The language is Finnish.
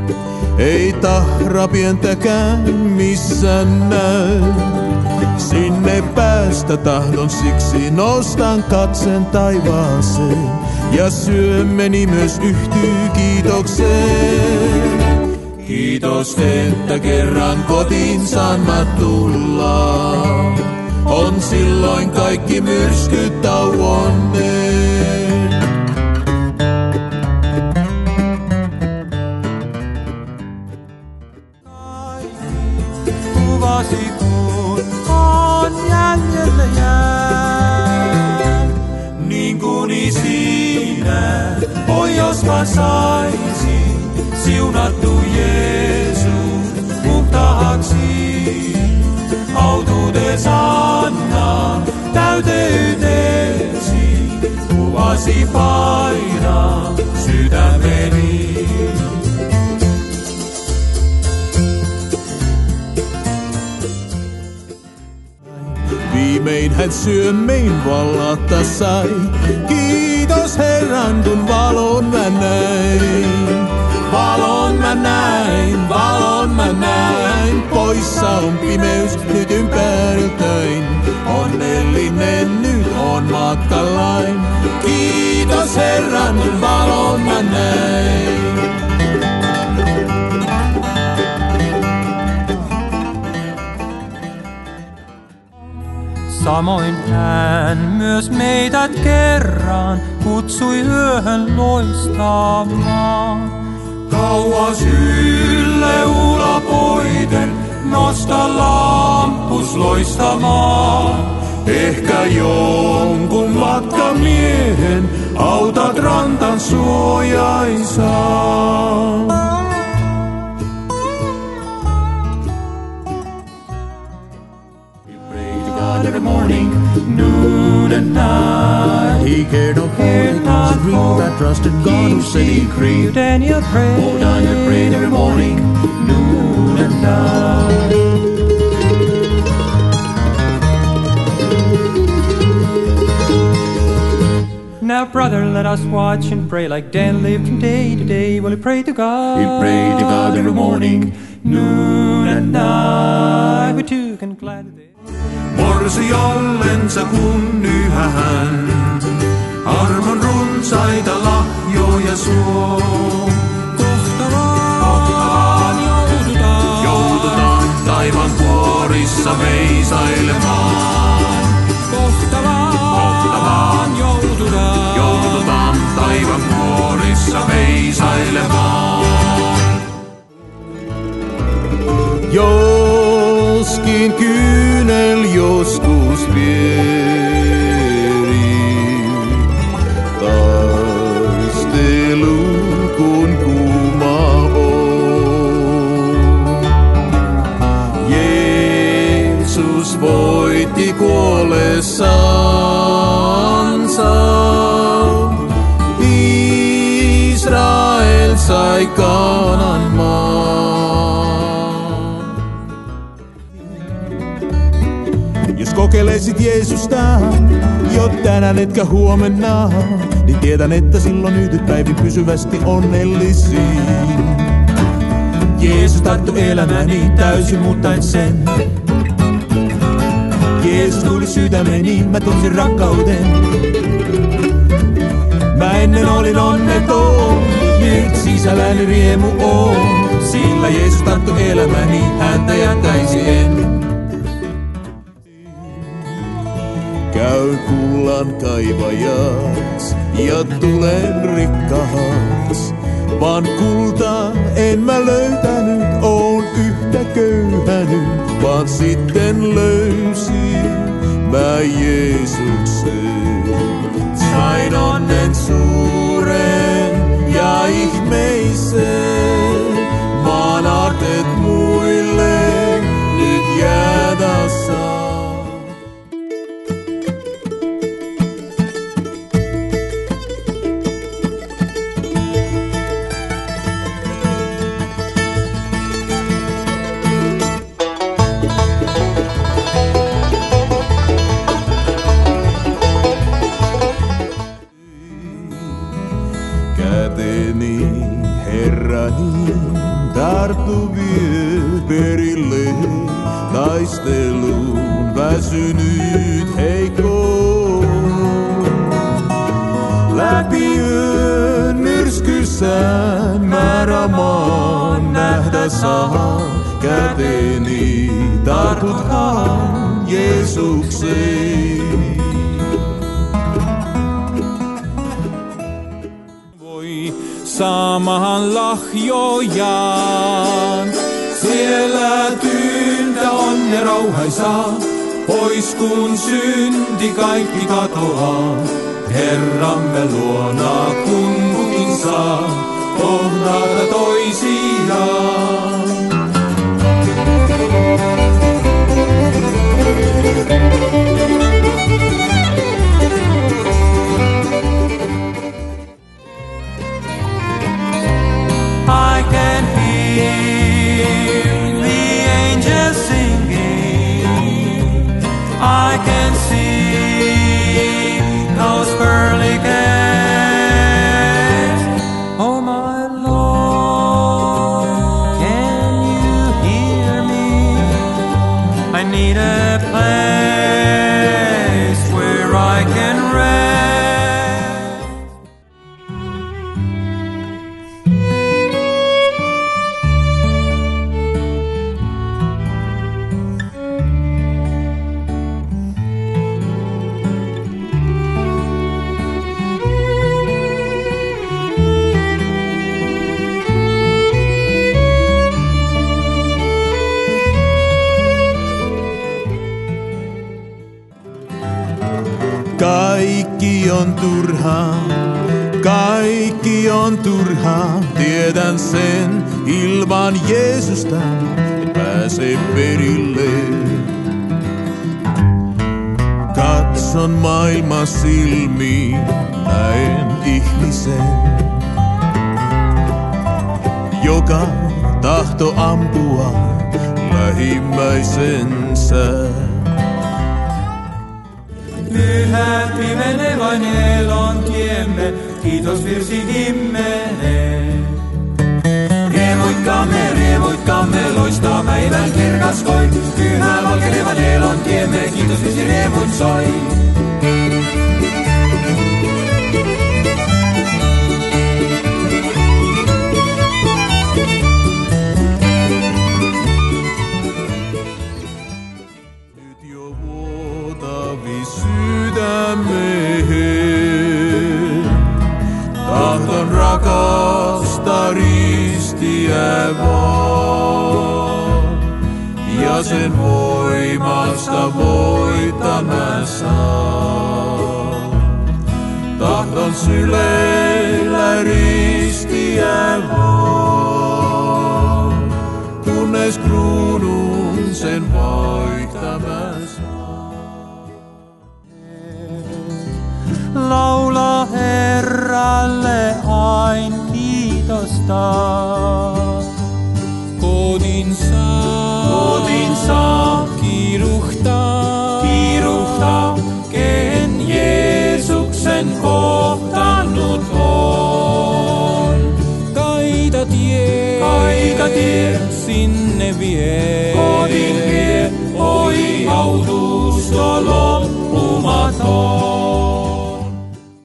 Ei tahra pientäkään missään näy. Sinne päästä tahdon, siksi nostan katsen taivaaseen. Ja syömmeni myös yhtyy kiitokseen. Kiitos, että kerran kotiin saan mä tulla. On silloin kaikki myrskyt tauonneet. Kuvasi kun on jäljellä jää. Niin kuin sinä, oi jos mä saisin siunattu Jeesus mun tahaksi. Autuudes anna täyteytesi, kuvasi painaa sydämeni. Viimein hän syömmein vallata sai. Kiitos Herran, kun valon mä näin. Valon mä näin, valon mä näin. Poissa on pimeys nyt ympäriltäin. Onnellinen nyt on matkallain. Kiitos Herran, kun valon mä näin. Samoin hän myös meitä kerran kutsui yöhön loistamaan. Kauas ylle ulapoiten nosta lampus loistamaan. Ehkä jonkun matkamiehen autat rantan suojaisaan. Every morning, noon and night. He cared no for the grief that trusted God who said he grieved. And you pray. Oh, down you prayed every morning, noon and night. Now, brother, let us watch and pray like Dan lived from day to day. Will he pray to God? He prayed to God every morning, noon and night. We too can gladly. Morsiollensa kun yhä hän, armon runsaita lahjoja suo. Kohtavaan joudutaan taivaan kuorissa veisailemaan. Kohtavaan joudutaan taivaan kuorissa veisailemaan. Joskin kyynel joskus vieri, taistelu kun kuuma on. Jeesus voitti kuollessansa, Israel sai Kanaan maan. Jos kokeileisit Jeesusta jo tänään etkä huomenna, niin tiedän, että silloin yhdyt päivin pysyvästi onnellisiin. Jeesus tarttui elämäni täysin muuttaen sen. Jeesus tuli sydämeni, mä tunsin rakkauden. Mä ennen olin onneton, nyt sisälläni riemu on. Sillä Jeesus tarttui elämäni, häntä jättäisi en. Käyn kullan kaivajaks ja tulen rikkahaks. Vaan kultaa en mä löytänyt, oon yhtä köyhä nyt. Vaan sitten löysin mä Jeesuksen. Sain onnen suuren ja ihmeisen. Maan aarteet muille nyt jäädä saa. tarttu vie perille, taisteluun väsynyt heikko. Läpi yön myrskyssään määrämaan nähdä saa, käteeni tartutkaan Jeesukseen. Voi saamahan lahjojaan, siellä tyyntä onne rauhaisaa, pois kun synti kaikki katoaa. Herramme luona kun kukin saa kohdata toisiaan. I can hear the angels singing. I can see those pearly gates. Oh my Lord, can you hear me? I need a place where I can rest. Kaikki on turhaa, kaikki on turhaa, tiedän sen, ilman Jeesusta en pääse perille. Katson maailman silmiin, näen ihmisen, joka tahto ampua lähimmäisensä. Pyhä pimenee vain elon tiemme, kiitos virsi himmenee. Riemuitkaamme, loistaa päivän kirkas koi. Pyhä valkenevan elon tiemme, kiitos virsi riemuit soi. Tahdon rakasta ristiä vaan, ja sen voimasta voita mä saan. Tahdon syleillä ristiä vaan, kunnes kruunun sen voita mä saan. Laula Herralle ain kiitosta. Kodin saa kiiruhtaa, ken Jeesuksen kohtannut on. kaita tie sinne vie.